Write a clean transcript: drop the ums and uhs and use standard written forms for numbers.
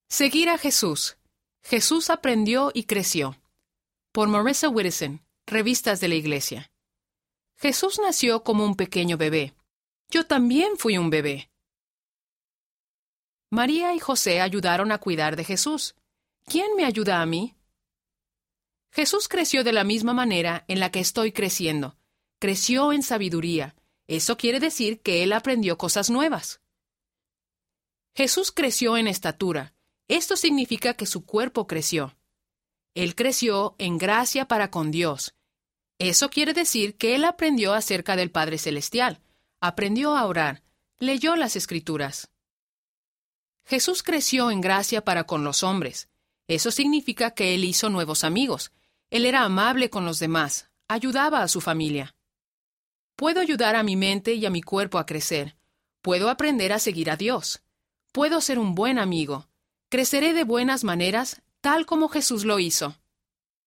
Seguir a Jesús. Jesús aprendió y creció. Por Marissa Whittison, Revistas de la Iglesia. Jesús nació como un pequeño bebé. Yo también fui un bebé. María y José ayudaron a cuidar de Jesús. ¿Quién me ayuda a mí? Jesús creció de la misma manera en la que estoy creciendo. Creció en sabiduría. Eso quiere decir que Él aprendió cosas nuevas. Jesús creció en estatura. Esto significa que su cuerpo creció. Él creció en gracia para con Dios. Eso quiere decir que Él aprendió acerca del Padre Celestial. Aprendió a orar. Leyó las Escrituras. Jesús creció en gracia para con los hombres. Eso significa que Él hizo nuevos amigos. Él era amable con los demás. Ayudaba a su familia. Puedo ayudar a mi mente y a mi cuerpo a crecer. Puedo aprender a seguir a Dios. Puedo ser un buen amigo. Creceré de buenas maneras, tal como Jesús lo hizo.